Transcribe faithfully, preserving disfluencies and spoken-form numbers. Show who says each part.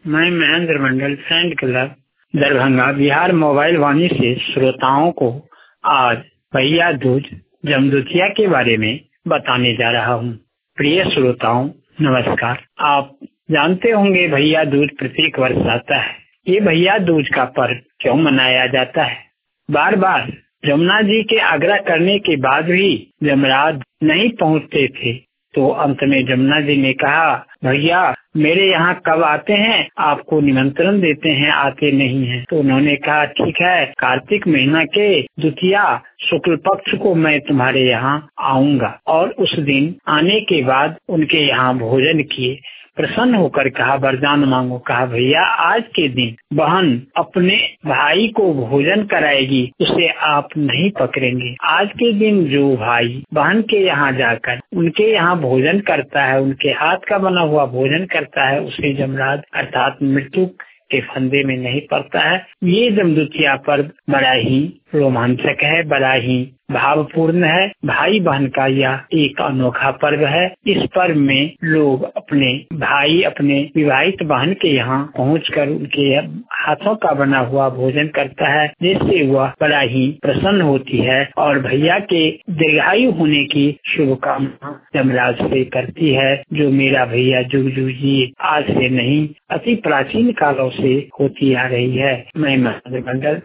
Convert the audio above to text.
Speaker 1: मैं Mahendra Mandal friend club Darbhanga Bihar mobile Vaani से श्रोताओं को आज भैया दूज जमदूतिया के बारे में बताने जा रहा हूँ। प्रिय श्रोताओं नमस्कार। आप जानते होंगे भैया दूज प्रत्येक वर्ष आता है। ये भैया दूज का पर्व क्यों मनाया जाता है? बार बार जमुना जी के आग्रह करने के बाद भी जमराज नहीं पहुँचते थे, तो अंत में जमुना जी ने कहा, भैया मेरे यहाँ कब आते हैं? आपको निमंत्रण देते हैं, आते नहीं हैं। तो उन्होंने कहा ठीक है, कार्तिक महीना के द्वितीया शुक्ल पक्ष को मैं तुम्हारे यहाँ आऊंगा। और उस दिन आने के बाद उनके यहाँ भोजन किए। प्रसन्न होकर कहा, वरदान मांगो। कहा भैया आज के दिन बहन अपने भाई को भोजन कराएगी, उसे आप नहीं पकड़ेंगे। आज के दिन जो भाई बहन के यहाँ जाकर उनके यहाँ भोजन करता है, उनके हाथ का बना हुआ भोजन करता है, उसे जमराज अर्थात मृत्यु के फंदे में नहीं पड़ता है। ये जमदूतिया पर्व बड़ा ही रोमांचक है, बड़ा ही भावपूर्ण है। भाई बहन का यह एक अनोखा पर्व है। इस पर्व में लोग अपने भाई अपने विवाहित बहन के यहाँ पहुंचकर उनके हाथों का बना हुआ भोजन करता है, जिससे वह बड़ा ही प्रसन्न होती है और भैया के दीर्घायु होने की शुभकामना जमराज से करती है, जो मेरा भैया जुग जुग जी आज से नहीं अति प्राचीन कालों से होती आ रही है। मैं महेंद्र मंडल